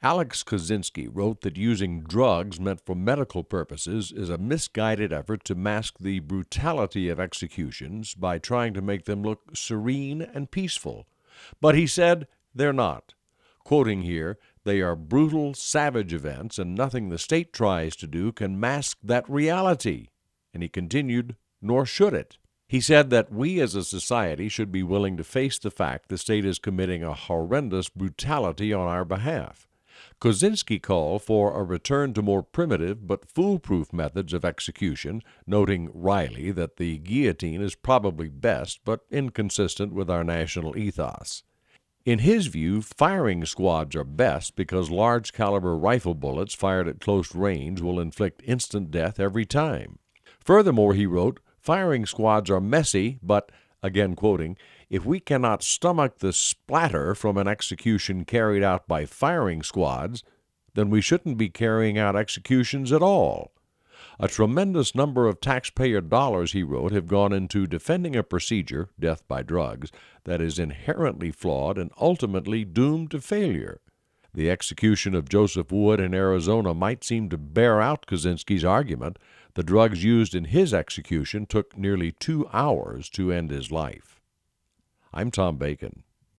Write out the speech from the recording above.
Alex Kozinski wrote that using drugs meant for medical purposes is a misguided effort to mask the brutality of executions by trying to make them look serene and peaceful. But he said they're not. Quoting here, they are brutal, savage events, and nothing the state tries to do can mask that reality. And he continued, nor should it. He said that we as a society should be willing to face the fact the state is committing a horrendous brutality on our behalf. Kozinski called for a return to more primitive but foolproof methods of execution, noting wryly that the guillotine is probably best but inconsistent with our national ethos. In his view, firing squads are best because large-caliber rifle bullets fired at close range will inflict instant death every time. Furthermore, he wrote, firing squads are messy, but, again quoting, if we cannot stomach the splatter from an execution carried out by firing squads, then we shouldn't be carrying out executions at all. A tremendous number of taxpayer dollars, he wrote, have gone into defending a procedure, death by drugs, that is inherently flawed and ultimately doomed to failure. The execution of Joseph Wood in Arizona might seem to bear out Kozinski's argument. The drugs used in his execution took nearly 2 hours to end his life. I'm Tom Bacon.